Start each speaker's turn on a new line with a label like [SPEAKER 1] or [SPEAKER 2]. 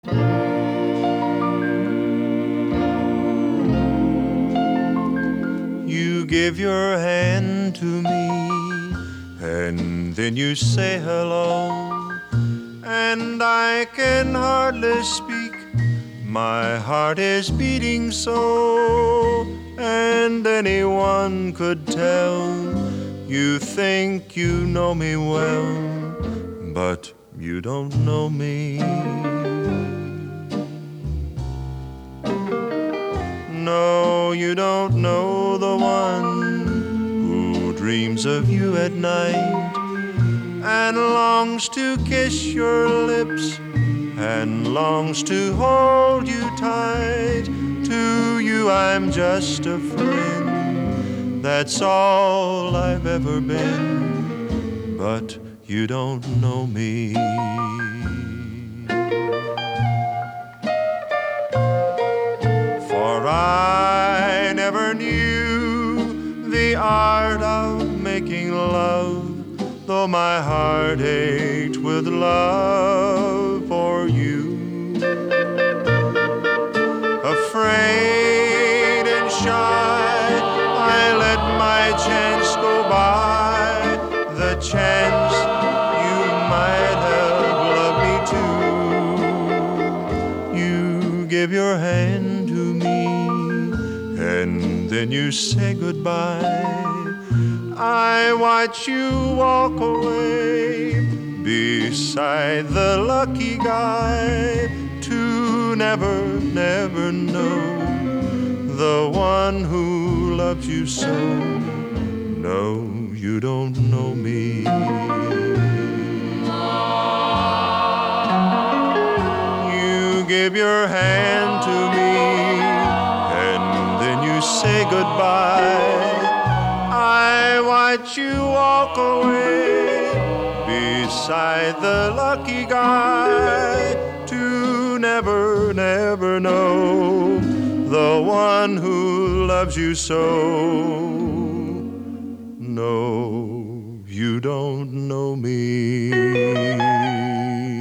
[SPEAKER 1] You give your hand to me, and then you say hello, and I can hardly speak. My heart is beating so, and anyone could tell. You think you know me well, but you don't know me. No, you don't know the one who dreams of you at night and longs to kiss your lips and longs to hold you tight. To you I'm just a friend, that's all I've ever been, but you don't know me. For I never knew the art of making love, though my heart ached with love for you. Afraid and shy, I let my chance go by, the chance you might have loved me too. You give your hand to me, and then you say goodbye. I watch you walk away beside the lucky guy, to never, never know the one who loves you so. No, you don't know me. You give your hand to me, and then you say goodbye. I watch you walk away beside the lucky guy, to never, never know the one who loves you so. No, you don't know me.